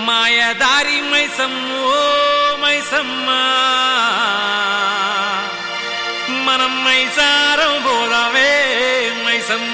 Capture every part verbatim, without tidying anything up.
మాయదారి మైసమ్మో మైసమ్మ మనం మైసారం పోదామే మైసమ్మ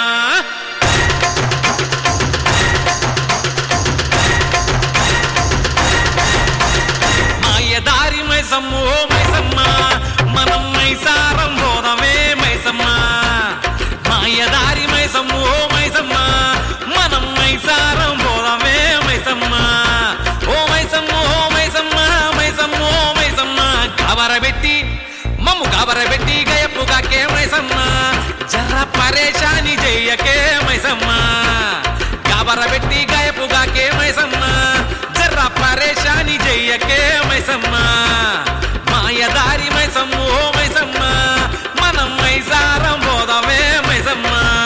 మాయదారి మైసమ్మో మైసమ్మ మనం మైసారం పోదామే మైసమ్మ మాయదారి మైసమ్మో మైసమ్మ మనం మైసారం పోదామే మైసమ్మ ఓ మైసమ్మ ఓ మైసమ్మ మైసమ్మ ఓ మైసమ్మ గాబరబెట్టి మమ్ము గాబరబెట్టి గయపుగాకే మైసమ్మ జర్ర పరేషాని చెయ్యకే మైసమ్మ గాబరబెట్టి గయపుగాకే మైసమ్మ జర్ర పరేషాని చెయ్యకే మైసమ్మ మాయదారి మైసమ్మ ఓ మైసమ్మ మనం మైసారం పోదామే మైసమ్మ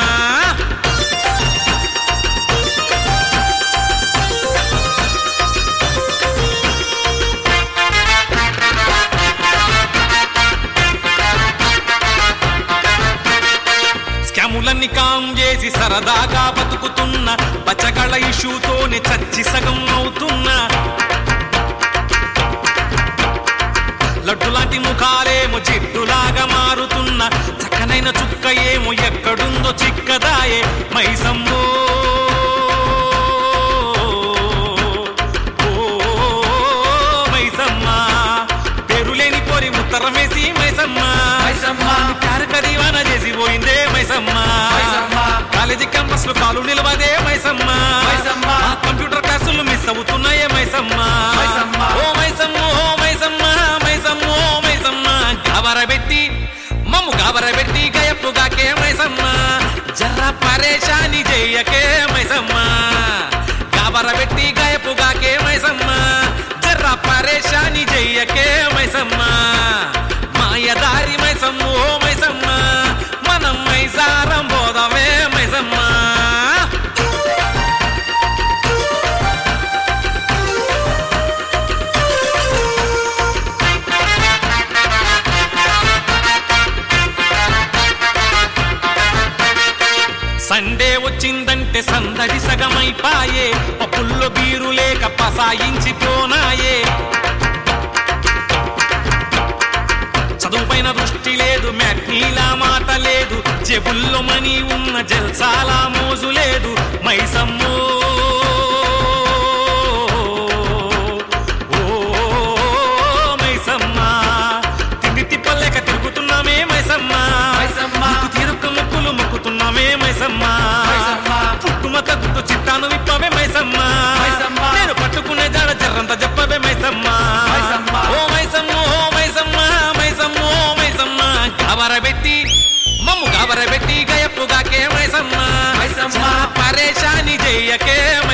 స్కాములన్నీ కాం చేసి సరదాగా బతుకుతున్న పచ్చగళ్ళ ఇష్యూతోనే చచ్చి సగం అవుతున్నా లడ్డులాంటి ముఖాలేమో జిడ్డులాగా మారుతున్న చక్కనైన చుక్క ఏమో ఎక్కడుందో చిక్కదాయే మైసమ్మో మైసమ్మ పేరులేని పోరి ఉత్తరమేసి మైసమ్మ ప్యారకదీవాన చేసి పోయిందే మైసమ్మ కాలేజీ క్యాంపస్ లో కాలు నిలవదే మైసమ్మ కంప్యూటర్ క్లాసులు మిస్ అవుతున్నాయే మైసమ్మ ఓ మైసమ్మ ఓ మైసమ్మ మైసమ్మ ఓ మైసమ్మ గాబరబెట్టి మమ్ము గాబరబెట్టి గయపుగాకే మైసమ్మ జర్ర పరేషాని చెయ్యకే మైసమ్మ గాబరబెట్టి గయపుగాకే మైసమ్మ జర్ర పరేషాని చెయ్యకే మైసమ్మ మాయదారి మైసమ్మ ఓ మైసమ్మ మనం మైసారం పోదామే మైసమ్మ సండే వచ్చిందంటే సందడి సగమైపాయే పప్పుల్లో బీరు లేక పసాయించిపోనాయే చదువుపైన దృష్టి లేదు మ్యాట్నీలా మాట లేదు జేబుల్లో మనీ ఉన్న జల్సాలా మోజు లేదు మైసమ్మో ఓ మైసమ్మ తిండి తిప్పలేక తిరుగుతున్నామే మైసమ్మ తీరొక్క మొక్కులు మొక్కుతున్నామే మైసమ్మ పుట్టుమ తగ్గుతూ చిట్టాను విప్పవే మైసమ్మ నేను పట్టుకునే జాడ జర్రంత చెప్పవే మైసమ్మ ఓ మైసమ్మ ఓ మైసమ్మ మైసమ్మ ఓ మైసమ్మ గాబరబెట్టి మమ్ము గాబరబెట్టి గయపుగాకే మైసమ్మ పరేషాని చెయ్యకే